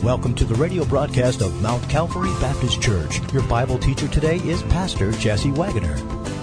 Welcome to the radio broadcast of Mount Calvary Baptist Church. Your Bible teacher today is Pastor Jesse Wagoner.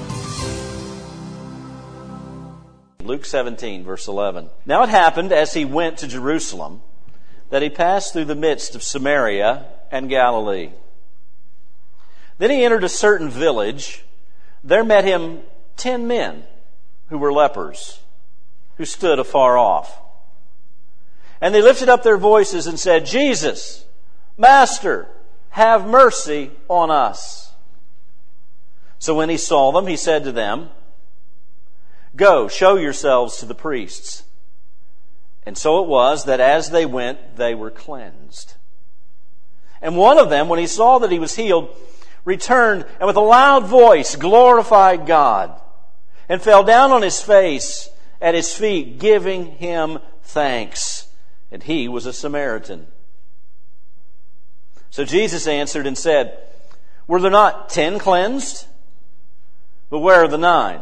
Luke 17, verse 11. Now it happened as he went to Jerusalem that he passed through the midst of Samaria and Galilee. Then he entered a certain village. There met him 10 men who were lepers, who stood afar off. And they lifted up their voices and said, Jesus, Master, have mercy on us. So when he saw them, he said to them, Go, show yourselves to the priests. And so it was that as they went, they were cleansed. And one of them, when he saw that he was healed, returned and with a loud voice glorified God and fell down on his face at his feet, giving him thanks. And he was a Samaritan. So Jesus answered and said, Were there not 10 cleansed? But where are the 9?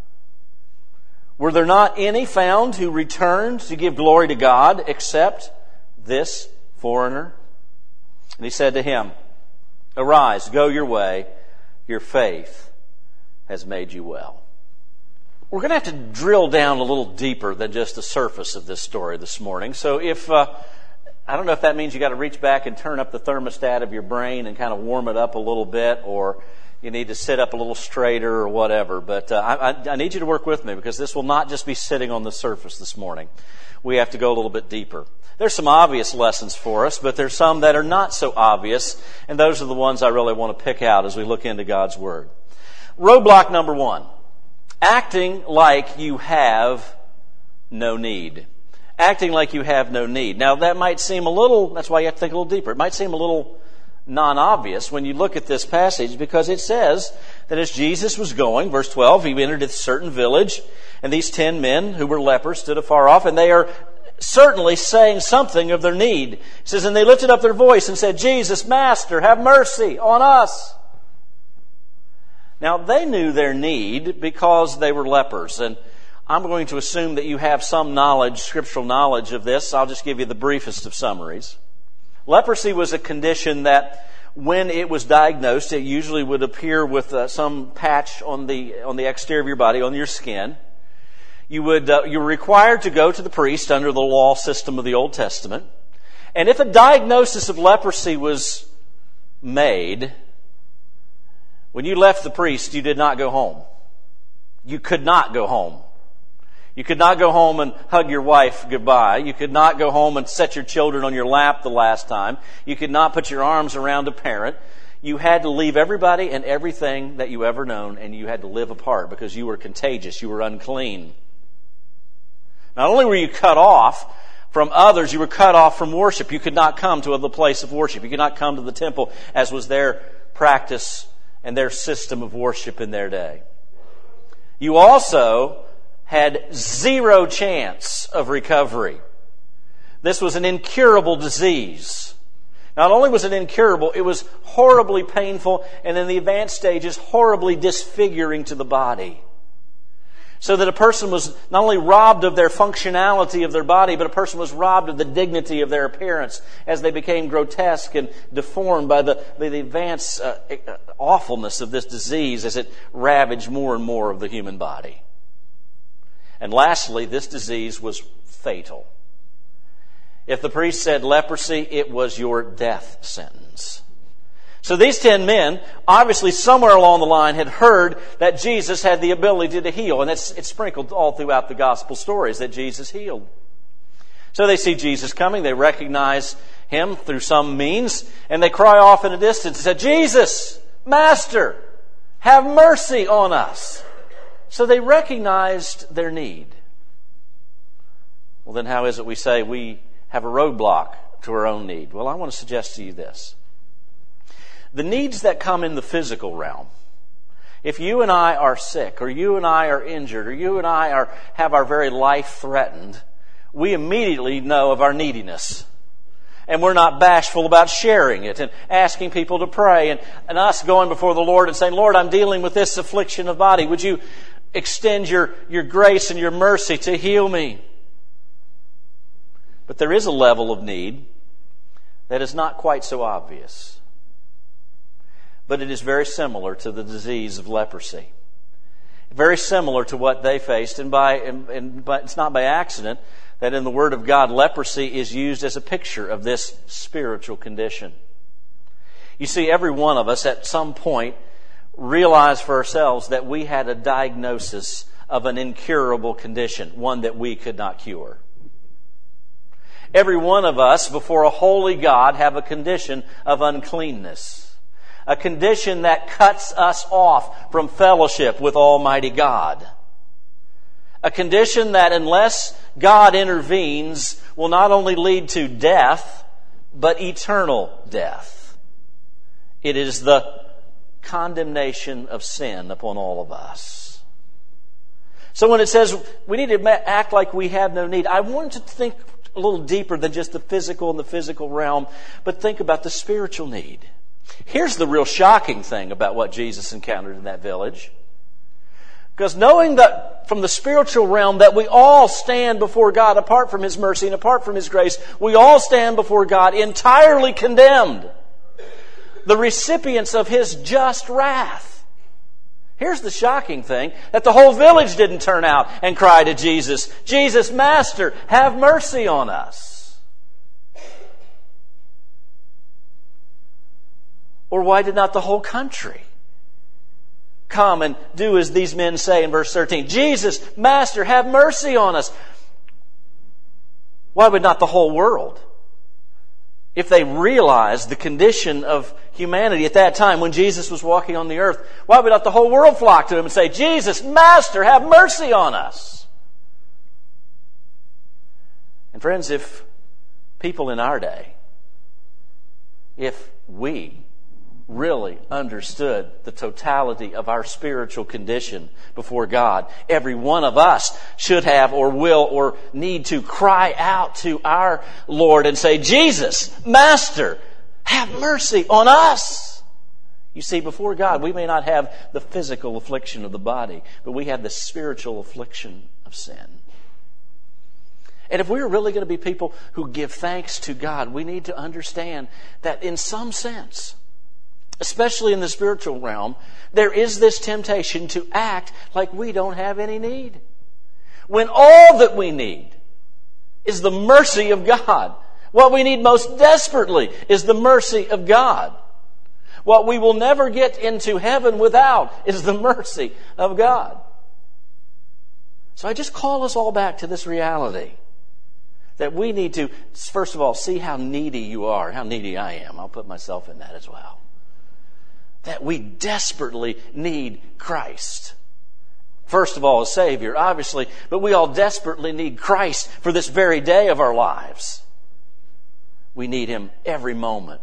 Were there not any found who returned to give glory to God except this foreigner? And he said to him, Arise, go your way. Your faith has made you well. We're going to have to drill down a little deeper than just the surface of this story this morning. So I don't know if that means you got to reach back and turn up the thermostat of your brain and kind of warm it up a little bit, or you need to sit up a little straighter or whatever. But I need you to work with me, because this will not just be sitting on the surface this morning. We have to go a little bit deeper. There's some obvious lessons for us, but there's some that are not so obvious, and those are the ones I really want to pick out as we look into God's Word. Roadblock number 1. Acting like you have no need. Acting like you have no need. Now that might seem that's why you have to think a little deeper. It might seem a little non-obvious when you look at this passage, because it says that as Jesus was going, verse 12, he entered a certain village, and these 10 men who were lepers stood afar off, and they are certainly saying something of their need. It says, and they lifted up their voice and said, Jesus, Master, have mercy on us. Now, they knew their need because they were lepers, and I'm going to assume that you have some knowledge, scriptural knowledge of this. I'll just give you the briefest of summaries. Leprosy was a condition that, when it was diagnosed, it usually would appear with some patch on the exterior of your body, on your skin. You were required to go to the priest under the law system of the Old Testament, and if a diagnosis of leprosy was made, when you left the priest, you did not go home. You could not go home. You could not go home and hug your wife goodbye. You could not go home and set your children on your lap the last time. You could not put your arms around a parent. You had to leave everybody and everything that you ever known, and you had to live apart because you were contagious. You were unclean. Not only were you cut off from others, you were cut off from worship. You could not come to the place of worship. You could not come to the temple, as was their practice and their system of worship in their day. You also had 0 chance of recovery. This was an incurable disease. Not only was it incurable, it was horribly painful, and in the advanced stages, horribly disfiguring to the body. So that a person was not only robbed of their functionality of their body, but a person was robbed of the dignity of their appearance as they became grotesque and deformed by the advanced awfulness of this disease as it ravaged more and more of the human body. And lastly, this disease was fatal. If the priest said leprosy, it was your death sentence. So these 10 men, obviously somewhere along the line, had heard that Jesus had the ability to heal. And it's sprinkled all throughout the gospel stories that Jesus healed. So they see Jesus coming. They recognize him through some means. And they cry off in a distance and say, Jesus, Master, have mercy on us. So they recognized their need. Well, then how is it we say we have a roadblock to our own need? Well, I want to suggest to you this. The needs that come in the physical realm, if you and I are sick, or you and I are injured, or you and I have our very life threatened, we immediately know of our neediness. And we're not bashful about sharing it and asking people to pray, and us going before the Lord and saying, Lord, I'm dealing with this affliction of body. Would you extend your grace and your mercy to heal me? But there is a level of need that is not quite so obvious. But it is very similar to the disease of leprosy. Very similar to what they faced, but it's not by accident that in the Word of God, leprosy is used as a picture of this spiritual condition. You see, every one of us at some point realized for ourselves that we had a diagnosis of an incurable condition, one that we could not cure. Every one of us before a holy God have a condition of uncleanness, a condition that cuts us off from fellowship with Almighty God, a condition that unless God intervenes will not only lead to death, but eternal death. It is the condemnation of sin upon all of us. So when it says we need to act like we have no need, I want to think a little deeper than just the physical and the physical realm, but think about the spiritual need. Here's the real shocking thing about what Jesus encountered in that village. Because knowing that from the spiritual realm that we all stand before God apart from His mercy and apart from His grace, we all stand before God entirely condemned, the recipients of His just wrath. Here's the shocking thing, that the whole village didn't turn out and cry to Jesus, "Jesus, Master, have mercy on us." Or why did not the whole country come and do as these men say in verse 13, "Jesus, Master, have mercy on us"? Why would not the whole world? If they realized the condition of humanity at that time when Jesus was walking on the earth, why would not the whole world flock to Him and say, "Jesus, Master, have mercy on us"? And friends, if people in our day, if we really understood the totality of our spiritual condition before God, every one of us should have or will or need to cry out to our Lord and say, "Jesus, Master, have mercy on us." You see, before God, we may not have the physical affliction of the body, but we have the spiritual affliction of sin. And if we're really going to be people who give thanks to God, we need to understand that in some sense, especially in the spiritual realm, there is this temptation to act like we don't have any need, when all that we need is the mercy of God. What we need most desperately is the mercy of God. What we will never get into heaven without is the mercy of God. So I just call us all back to this reality that we need to, first of all, see how needy you are, how needy I am. I'll put myself in that as well. That we desperately need Christ. First of all, a Savior, obviously, but we all desperately need Christ for this very day of our lives. We need Him every moment.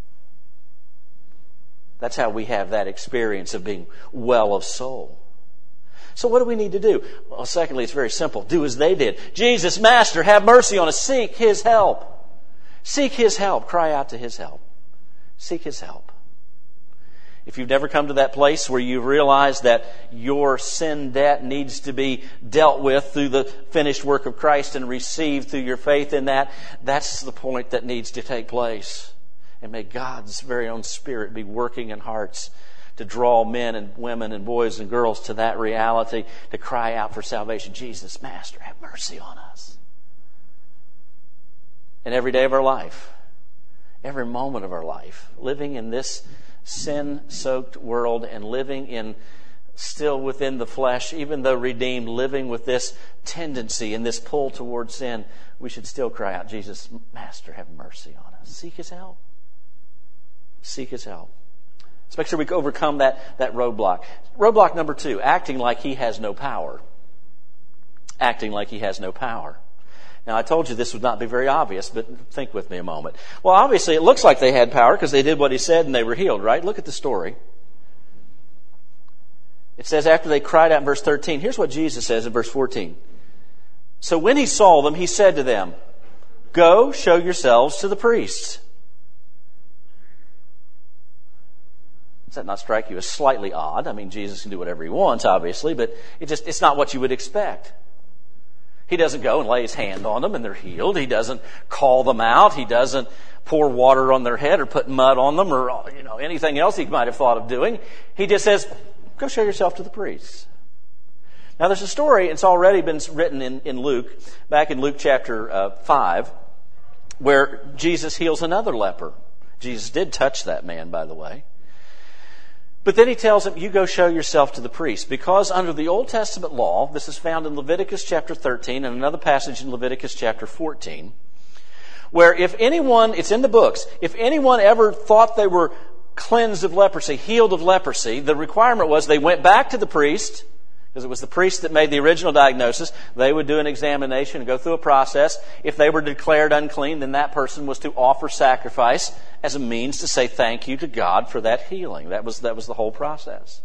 That's how we have that experience of being well of soul. So what do we need to do? Well, secondly, it's very simple. Do as they did. "Jesus, Master, have mercy on us." Seek His help. Seek His help. Cry out to His help. Seek His help. If you've never come to that place where you realize that your sin debt needs to be dealt with through the finished work of Christ and received through your faith in that, that's the point that needs to take place. And may God's very own Spirit be working in hearts to draw men and women and boys and girls to that reality, to cry out for salvation. "Jesus, Master, have mercy on us." And every day of our life, every moment of our life, living in this sin-soaked world and living in still within the flesh, even though redeemed, living with this tendency and this pull towards sin, we should still cry out, "Jesus, Master, have mercy on us." Seek His help. Seek His help. Let's make sure we overcome that roadblock. Roadblock number 2, acting like He has no power. Acting like He has no power. Now, I told you this would not be very obvious, but think with me a moment. Well, obviously, it looks like they had power because they did what He said and they were healed, right? Look at the story. It says after they cried out in verse 13, here's what Jesus says in verse 14. "So when He saw them, He said to them, 'Go, show yourselves to the priests.'" Does that not strike you as slightly odd? I mean, Jesus can do whatever He wants, obviously, but it's not what you would expect. He doesn't go and lay his hand on them and they're healed. He doesn't call them out. He doesn't pour water on their head or put mud on them or anything else he might have thought of doing. He just says, go show yourself to the priests. Now there's a story, it's already been written in Luke, back in Luke chapter 5, where Jesus heals another leper. Jesus did touch that man, by the way. But then he tells him, you go show yourself to the priest. Because under the Old Testament law, this is found in Leviticus chapter 13 and another passage in Leviticus chapter 14, where if anyone, it's in the books, if anyone ever thought they were cleansed of leprosy, healed of leprosy, the requirement was they went back to the priest, because it was the priest that made the original diagnosis. They would do an examination and go through a process. If they were declared unclean, then that person was to offer sacrifice as a means to say thank you to God for that healing. That was the whole process.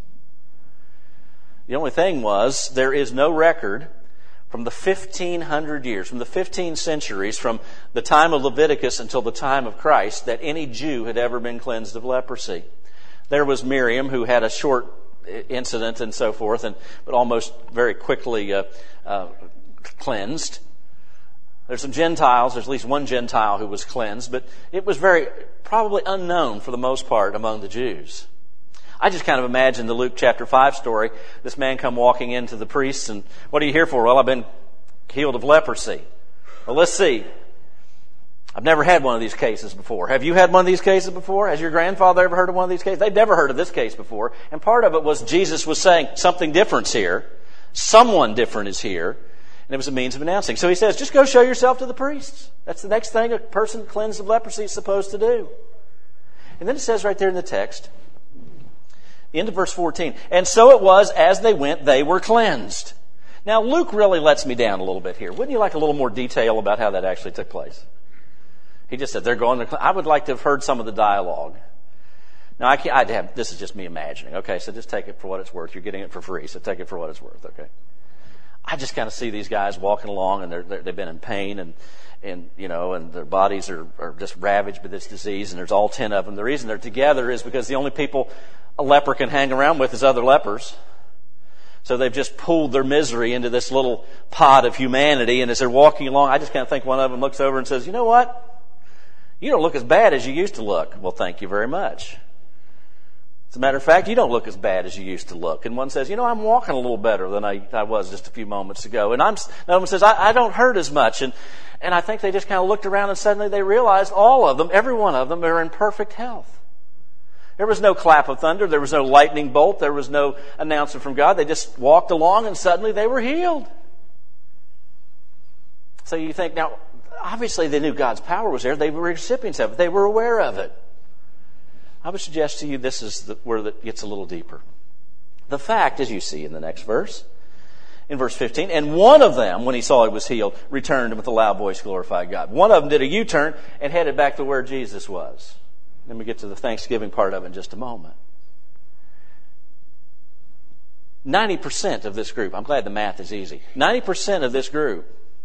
The only thing was, there is no record from the 1500 years, from the 15 centuries, from the time of Leviticus until the time of Christ, that any Jew had ever been cleansed of leprosy. There was Miriam, who had a short incident and so forth, but almost very quickly cleansed. There's some Gentiles, there's at least one Gentile who was cleansed, but it was probably unknown for the most part among the Jews. I just kind of imagine the Luke chapter 5 story, this man come walking into the priests, and what are you here for? Well, I've been healed of leprosy. Well, let's see. I've never had one of these cases before. Have you had one of these cases before? Has your grandfather ever heard of one of these cases? They've never heard of this case before. And part of it was Jesus was saying something different's here. Someone different is here. And it was a means of announcing. So he says, just go show yourself to the priests. That's the next thing a person cleansed of leprosy is supposed to do. And then it says right there in the text, end of verse 14, and so it was as they went, they were cleansed. Now Luke really lets me down a little bit here. Wouldn't you like a little more detail about how that actually took place? He just said, they're going to, I would like to have heard some of the dialogue. Now, this is just me imagining. Okay, so just take it for what it's worth. You're getting it for free, so take it for what it's worth, okay? I just kind of see these guys walking along, and they've been in pain, and their bodies are just ravaged by this disease, and there's all 10 of them. The reason they're together is because the only people a leper can hang around with is other lepers. So they've just pooled their misery into this little pod of humanity, and as they're walking along, I just kind of think one of them looks over and says, you know what? You don't look as bad as you used to look. Well, thank you very much. As a matter of fact, you don't look as bad as you used to look. And one says, I'm walking a little better than I was just a few moments ago. And another one says, I don't hurt as much. And I think they just kind of looked around and suddenly they realized all of them, every one of them, are in perfect health. There was no clap of thunder. There was no lightning bolt. There was no announcement from God. They just walked along and suddenly they were healed. So you think, now, obviously they knew God's power was there. They were recipients of it. They were aware of it. I would suggest to you this is where it gets a little deeper. The fact, as you see in the next verse, in verse 15, and one of them, when he saw he was healed, returned and with a loud voice glorified God. One of them did a U-turn and headed back to where Jesus was. Then we get to the Thanksgiving part of it in just a moment. 90% of this group, I'm glad the math is easy, 90% of this group,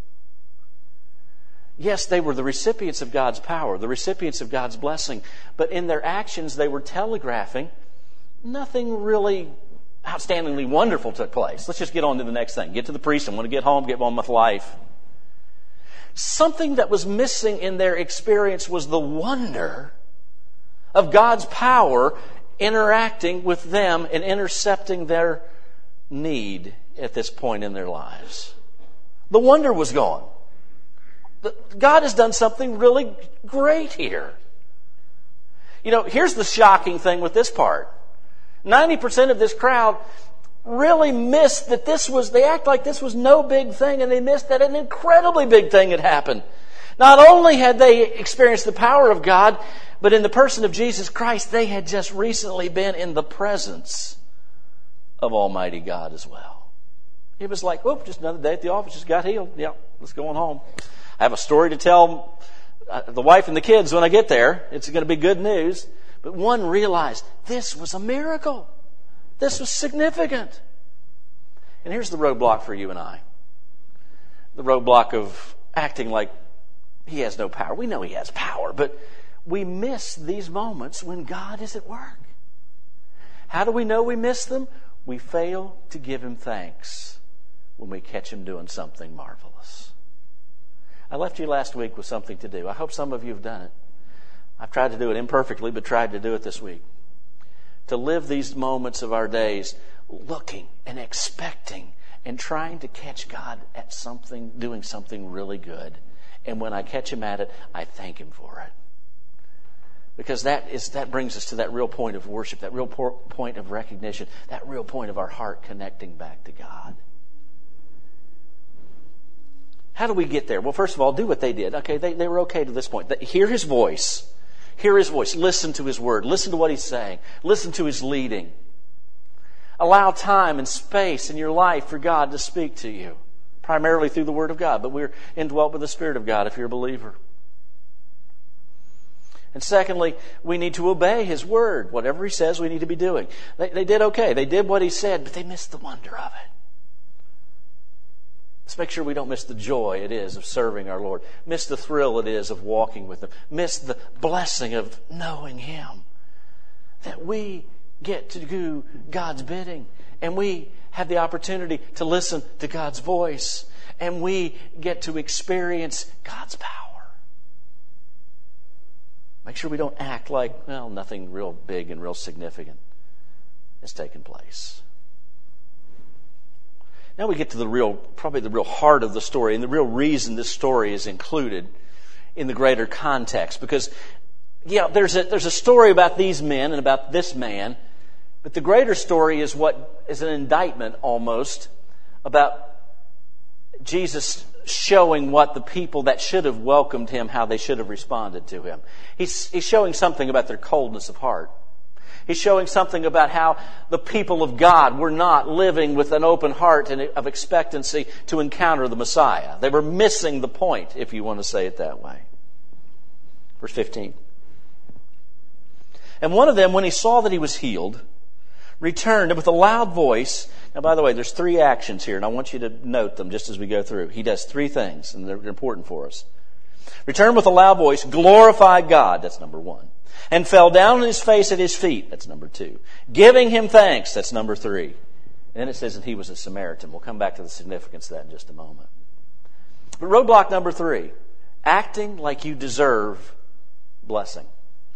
yes, they were the recipients of God's power, the recipients of God's blessing, but in their actions they were telegraphing nothing really outstandingly wonderful took place. Let's just get on to the next thing. Get to the priest. I want to get home, get on with life. Something that was missing in their experience was the wonder of God's power interacting with them and intercepting their need at this point in their lives. The wonder was gone. God has done something really great here. Here's the shocking thing with this part. 90% of this crowd really missed that they act like this was no big thing, and they missed that an incredibly big thing had happened. Not only had they experienced the power of God, but in the person of Jesus Christ, they had just recently been in the presence of Almighty God as well. It was like, just another day at the office, just got healed. Yeah, let's go on home. I have a story to tell the wife and the kids when I get there. It's going to be good news. But one realized this was a miracle. This was significant. And here's the roadblock for you and I. The roadblock of acting like He has no power. We know He has power, but we miss these moments when God is at work. How do we know we miss them? We fail to give Him thanks when we catch Him doing something marvelous. I left you last week with something to do. I hope some of you have done it. I've tried to do it imperfectly, but tried to do it this week. To live these moments of our days looking and expecting and trying to catch God at something, doing something really good. And when I catch Him at it, I thank Him for it. Because that brings us to that real point of worship, that real point of recognition, that real point of our heart connecting back to God. How do we get there? Well, first of all, do what they did. Okay, they were okay to this point. Hear His voice. Hear His voice. Listen to His word. Listen to what He's saying. Listen to His leading. Allow time and space in your life for God to speak to you, primarily through the Word of God. But we're indwelt with the Spirit of God if you're a believer. And secondly, we need to obey His Word. Whatever He says, we need to be doing. They did okay. They did what He said, but they missed the wonder of it. Let's make sure we don't miss the joy it is of serving our Lord. Miss the thrill it is of walking with Him. Miss the blessing of knowing Him. That we get to do God's bidding. And we have the opportunity to listen to God's voice. And we get to experience God's power. Make sure we don't act like, well, nothing real big and real significant has taken place. Now we get to probably the real heart of the story, and the real reason this story is included in the greater context. Because, yeah, there's a story about these men and about this man, but the greater story is an indictment almost about Jesus showing what the people that should have welcomed Him, how they should have responded to Him. He's showing something about their coldness of heart. He's showing something about how the people of God were not living with an open heart and of expectancy to encounter the Messiah. They were missing the point, if you want to say it that way. Verse 15. And one of them, when he saw that he was healed, returned and with a loud voice. Now, by the way, there's 3 actions here, and I want you to note them just as we go through. He does 3 things, and they're important for us. Returned with a loud voice, glorified God. That's number 1. And fell down on his face at His feet. That's number 2. Giving Him thanks. That's number 3. And then it says that he was a Samaritan. We'll come back to the significance of that in just a moment. But roadblock number 3, acting like you deserve blessing.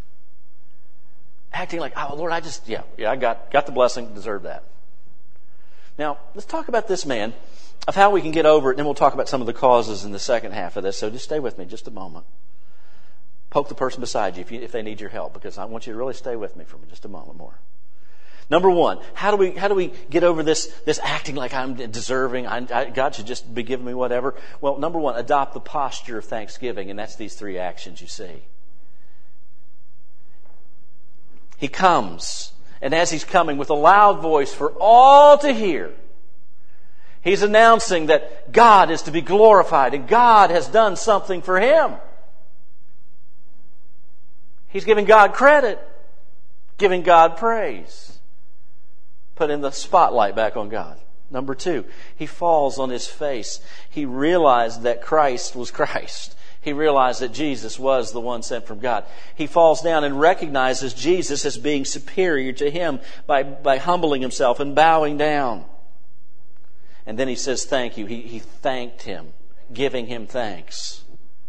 Acting like, oh, Lord, I got the blessing, deserve that. Now, let's talk about this man, of how we can get over it, and then we'll talk about some of the causes in the second half of this. So just stay with me just a moment. Poke the person beside you if they need your help, because I want you to really stay with me for just a moment more. Number 1, how do we get over this acting like I'm deserving? God should just be giving me whatever. Well, number 1, adopt the posture of thanksgiving, and that's these 3 actions you see. He comes, and as He's coming with a loud voice for all to hear, He's announcing that God is to be glorified, and God has done something for him. He's giving God credit, giving God praise, putting the spotlight back on God. Number 2, he falls on his face. He realized that Christ was Christ. He realized that Jesus was the one sent from God. He falls down and recognizes Jesus as being superior to him by humbling himself and bowing down. And then he says thank you. He thanked him, giving him thanks.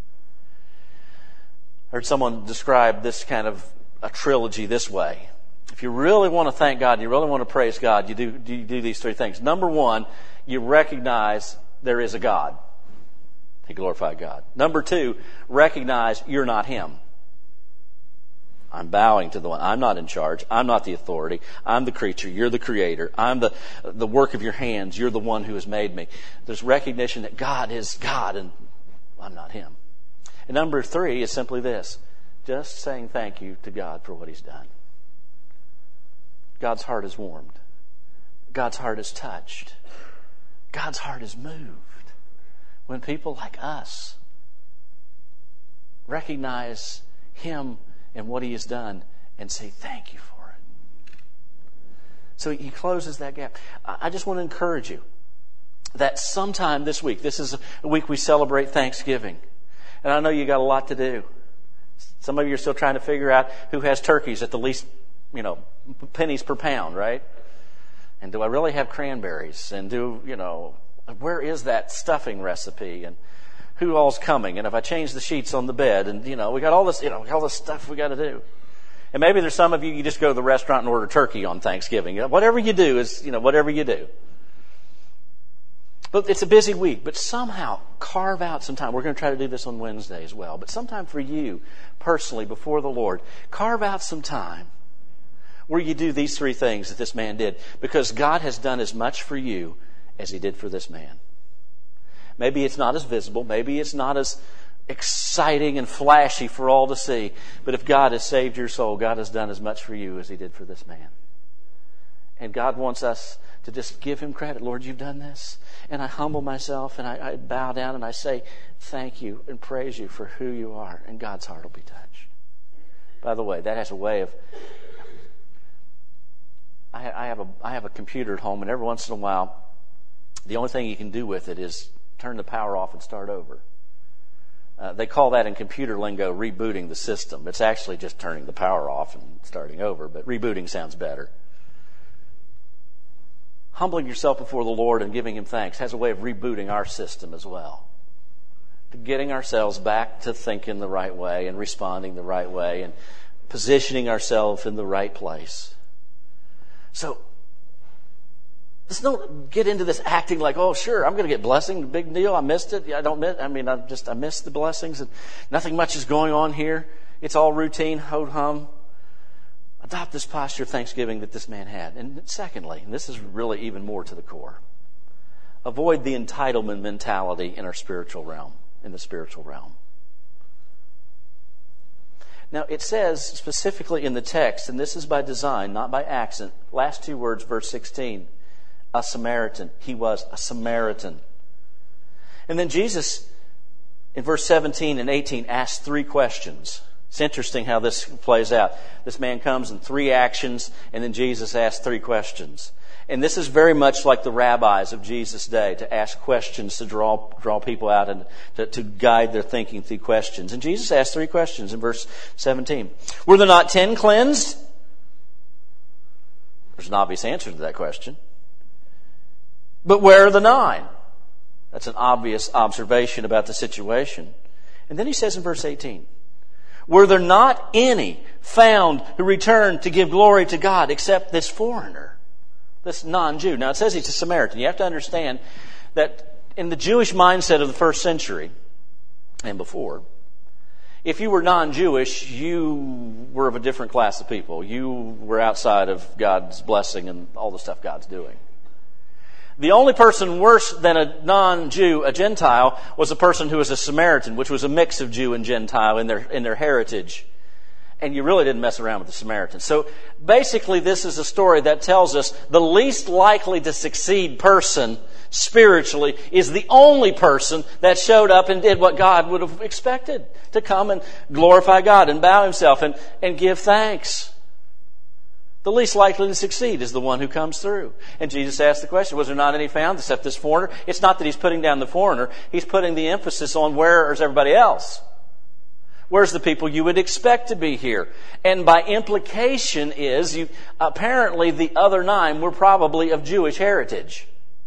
I heard someone describe this kind of a trilogy this way. If you really want to thank God, you really want to praise God, you do these 3 things. Number 1, you recognize there is a God. He glorified God. Number 2, recognize you're not Him. I'm bowing to the one. I'm not in charge. I'm not the authority. I'm the creature. You're the creator. I'm the work of your hands. You're the one who has made me. There's recognition that God is God and I'm not Him. And number 3 is simply this. Just saying thank you to God for what He's done. God's heart is warmed. God's heart is touched. God's heart is moved when people like us recognize Him and what He has done and say thank you for it. So He closes that gap. I just want to encourage you that sometime this week, this is a week we celebrate Thanksgiving. And I know you got a lot to do. Some of you are still trying to figure out who has turkeys at the least, pennies per pound, right? And do I really have cranberries? And where is that stuffing recipe? And who all's coming? And if I change the sheets on the bed, and we got all this, all this stuff we got to do. And maybe there's some of you just go to the restaurant and order turkey on Thanksgiving. Whatever you do is, whatever you do. But it's a busy week, but somehow carve out some time. We're going to try to do this on Wednesday as well. But sometime for you, personally, before the Lord, carve out some time where you do these three things that this man did. Because God has done as much for you as He did for this man. Maybe it's not as visible. Maybe it's not as exciting and flashy for all to see. But if God has saved your soul, God has done as much for you as He did for this man. And God wants us to just give Him credit. Lord, you've done this. And I humble myself and I bow down and I say thank you and praise you for who you are. And God's heart will be touched. By the way, that has a way of... I have a computer at home, and every once in a while, the only thing you can do with it is turn the power off and start over. They call that in computer lingo rebooting the system. It's actually just turning the power off and starting over, but rebooting sounds better. Humbling yourself before the Lord and giving Him thanks has a way of rebooting our system as well. To getting ourselves back to thinking the right way and responding the right way and positioning ourselves in the right place. So, let's don't get into this acting like, oh, sure, I'm going to get blessing, big deal, I missed it. I missed the blessings and nothing much is going on here. It's all routine, ho-hum. Adopt this posture of thanksgiving that this man had. And secondly, and this is really even more to the core, avoid the entitlement mentality in our spiritual realm, in the spiritual realm. Now, it says specifically in the text, and this is by design, not by accident, last two words, verse 16, a Samaritan. He was a Samaritan. And then Jesus, in verse 17 and 18, asked three questions. It's interesting how this plays out. This man comes in three actions, and then Jesus asks three questions. And this is very much like the rabbis of Jesus' day, to ask questions, to draw people out and to guide their thinking through questions. And Jesus asked three questions in verse 17. Were there not 10 cleansed? There's an obvious answer to that question. But where are the 9? That's an obvious observation about the situation. And then he says in verse 18, were there not any found who returned to give glory to God except this foreigner, this non-Jew? Now it says he's a Samaritan. You have to understand that in the Jewish mindset of the first century and before, if you were non-Jewish, you were of a different class of people. You were outside of God's blessing and all the stuff God's doing. The only person worse than a non-Jew, a Gentile, was a person who was a Samaritan, which was a mix of Jew and Gentile in their heritage. And you really didn't mess around with the Samaritans. So basically this is a story that tells us the least likely to succeed person spiritually is the only person that showed up and did what God would have expected, to come and glorify God and bow himself and give thanks. The least likely to succeed is the one who comes through. And Jesus asked the question, was there not any found except this foreigner? It's not that he's putting down the foreigner. He's putting the emphasis on where is everybody else. Where's the people you would expect to be here? And by implication is, apparently the other 9 were probably of Jewish heritage.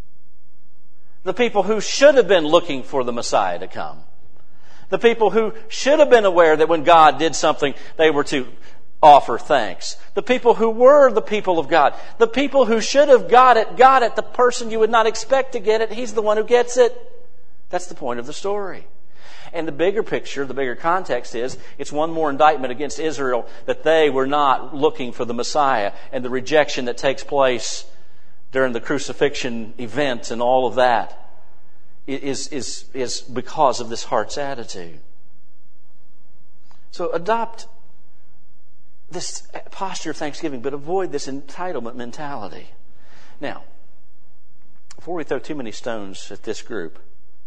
The people who should have been looking for the Messiah to come. The people who should have been aware that when God did something, they were to offer thanks. The people who were the people of God. The people who should have got it. The person you would not expect to get it, he's the one who gets it. That's the point of the story. And the bigger picture, the bigger context is, it's one more indictment against Israel that they were not looking for the Messiah, and the rejection that takes place during the crucifixion event and all of that is because of this heart's attitude. So adopt this posture of thanksgiving, but avoid this entitlement mentality. Now, before we throw too many stones at this group,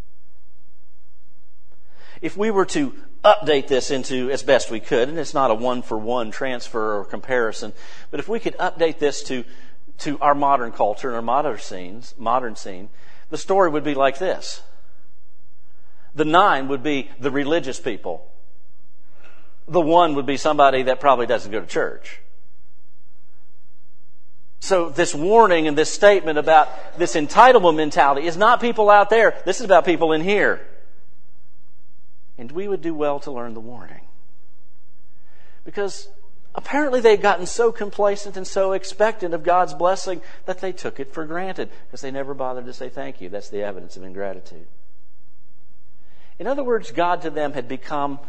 if we were to update this into, as best we could, and it's not a one-for-one transfer or comparison, but if we could update this to our modern culture and our modern scene, the story would be like this. The 9 would be the religious people. The 1 would be somebody that probably doesn't go to church. So this warning and this statement about this entitlement mentality is not people out there. This is about people in here. And we would do well to learn the warning. Because apparently they'd gotten so complacent and so expectant of God's blessing that they took it for granted because they never bothered to say thank you. That's the evidence of ingratitude. In other words, God to them had become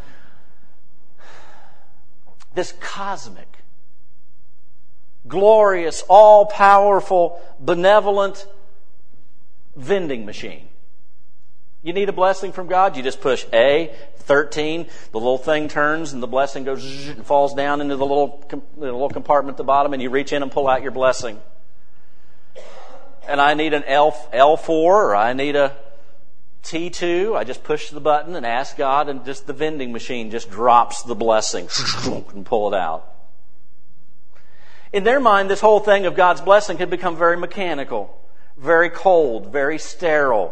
this cosmic, glorious, all-powerful, benevolent vending machine. You need a blessing from God, you just push A, 13, the little thing turns and the blessing goes and falls down into the little compartment at the bottom, and you reach in and pull out your blessing. And I need an L4 or I need a T2. I just push the button and ask God, and just the vending machine just drops the blessing and pull it out. In their mind, this whole thing of God's blessing had become very mechanical, very cold, very sterile.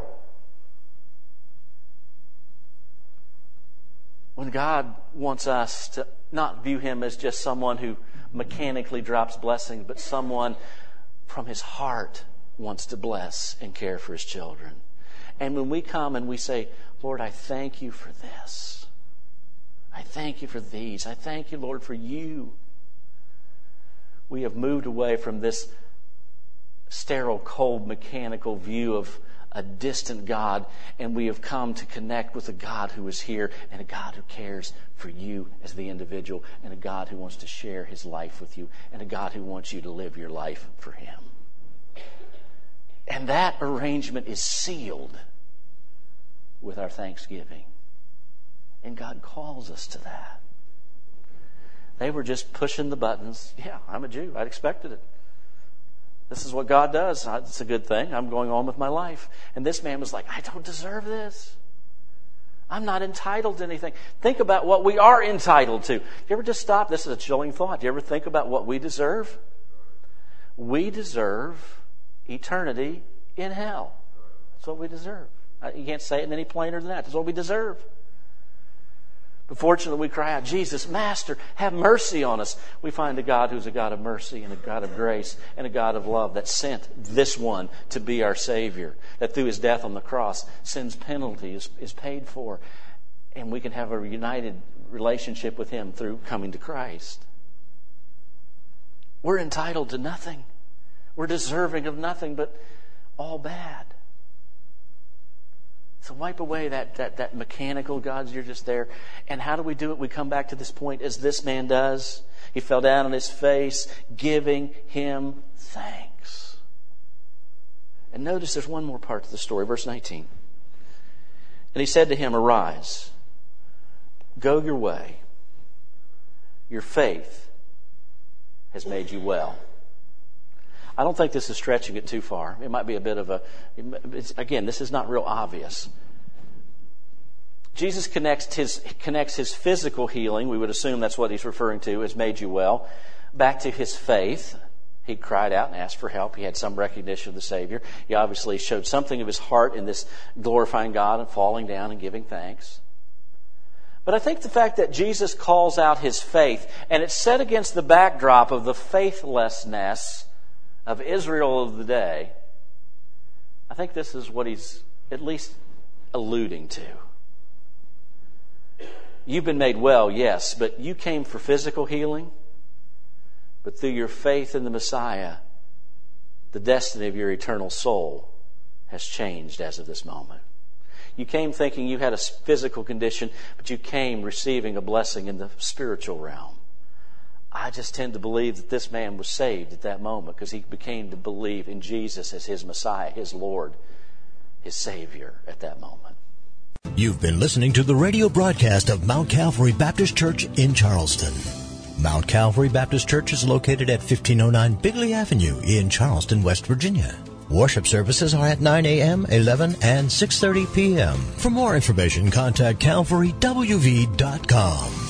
When God wants us to not view Him as just someone who mechanically drops blessings, but someone from His heart wants to bless and care for His children. And when we come and we say, Lord, I thank you for this. I thank you for these. I thank you, Lord, for you. We have moved away from this sterile, cold, mechanical view of a distant God, and we have come to connect with a God who is here, and a God who cares for you as the individual, and a God who wants to share His life with you, and a God who wants you to live your life for Him. And that arrangement is sealed with our thanksgiving. And God calls us to that. They were just pushing the buttons. Yeah, I'm a Jew. I'd expected it. This is what God does. It's a good thing. I'm going on with my life. And this man was like, I don't deserve this. I'm not entitled to anything. Think about what we are entitled to. Do you ever just stop? This is a chilling thought. Do you ever think about what we deserve? We deserve eternity in hell. That's what we deserve. You can't say it any plainer than that. That's what we deserve. But fortunately, we cry out, Jesus, Master, have mercy on us. We find a God who's a God of mercy and a God of grace and a God of love that sent this one to be our Savior. That through His death on the cross, sin's penalty is paid for. And we can have a united relationship with Him through coming to Christ. We're entitled to nothing. We're deserving of nothing but all bad. So wipe away that mechanical, God, you're just there. And how do we do it? We come back to this point as this man does. He fell down on his face, giving Him thanks. And notice there's one more part to the story. Verse 19. And He said to him, Arise, go your way. Your faith has made you well. I don't think this is stretching it too far. It might be a bit of again, this is not real obvious. Jesus connects his physical healing, we would assume that's what He's referring to, has made you well, back to His faith. He cried out and asked for help. He had some recognition of the Savior. He obviously showed something of his heart in this glorifying God and falling down and giving thanks. But I think the fact that Jesus calls out his faith, and it's set against the backdrop of the faithlessness of Israel of the day, I think this is what He's at least alluding to. You've been made well, yes, but you came for physical healing. But through your faith in the Messiah, the destiny of your eternal soul has changed as of this moment. You came thinking you had a physical condition, but you came receiving a blessing in the spiritual realm. I just tend to believe that this man was saved at that moment because he became to believe in Jesus as his Messiah, his Lord, his Savior at that moment. You've been listening to the radio broadcast of Mount Calvary Baptist Church in Charleston. Mount Calvary Baptist Church is located at 1509 Bigley Avenue in Charleston, West Virginia. Worship services are at 9 a.m., 11, and 6:30 p.m. For more information, contact calvarywv.com.